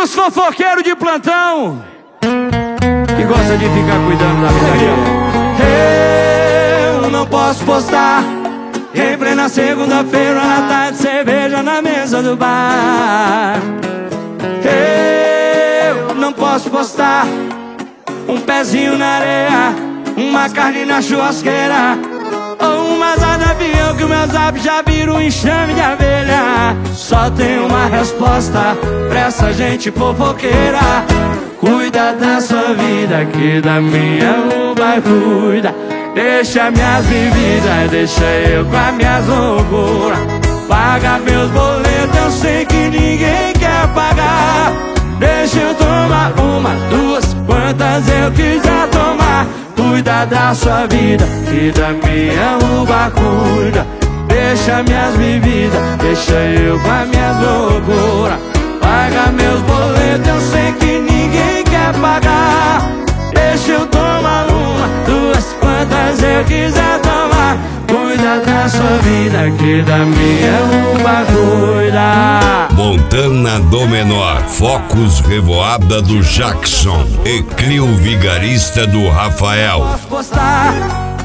pros fofoqueiros de plantão que gosta de ficar cuidando da vida. Eu não posso postar em plena segunda-feira na tarde, cerveja na mesa do bar. Eu não posso postar um pezinho na areia, uma carne na churrasqueira, ou uma asa de avião que o meu zap já vira um enxame de abelha. Só tem uma resposta pra essa gente fofoqueira: cuida da sua vida, que da minha o vai cuida. Deixa minhas bebidas, deixa eu com as minhas loucuras. Paga meus boletos, eu sei que ninguém quer pagar. Deixa eu tomar uma, duas, quantas eu quiser tomar. Cuida da sua vida, que da minha uva cuida. Deixa minhas bebidas, deixa eu com as minhas loucuras. Paga meus boletos, eu sei que ninguém quer pagar. Deixa eu tomar uma, duas, quantas eu quiser tomar. Cuida da sua vida, que da minha uva cuida. Montana do Menor, Focus Revoada do Jackson e Clio Vigarista do Rafael. Posso postar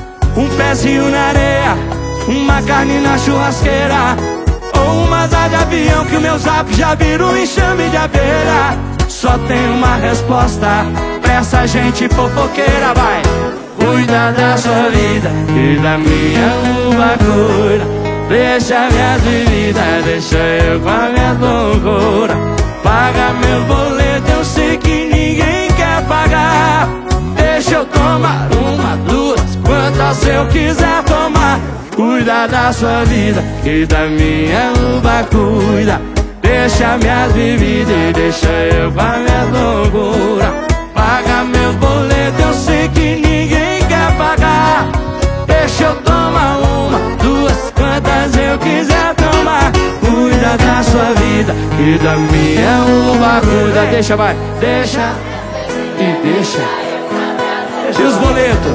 um pezinho na areia, uma carne na churrasqueira, ou uma asa de avião que o meu zap já vira um enxame de abelha. Só tem uma resposta pra essa gente fofoqueira, vai. Cuida da sua vida, que da minha uva cuida. Deixa minhas bebidas, deixa eu com a minha loucura. Paga meus boletos, eu sei que ninguém quer pagar. Deixa eu tomar uma, duas, quantas eu quiser tomar. Cuida da sua vida, que da minha uva cuida. Deixa minhas bebidas e deixa eu com a minha loucura. Paga meus boletos, eu sei que ninguém quer pagar. Deixa eu tomar uma, duas, quantas eu quiser tomar. Cuida da sua vida, que da minha uva cuida. Deixa, vai, deixa e deixa. E os boletos?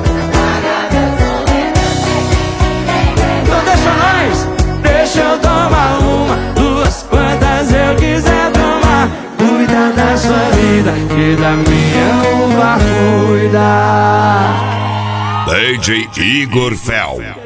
Então deixa nós. Deixa eu tomar uma, duas, quantas eu quiser tomar. Cuida da sua vida, que da minha uva cuida. DJ Igor Fel.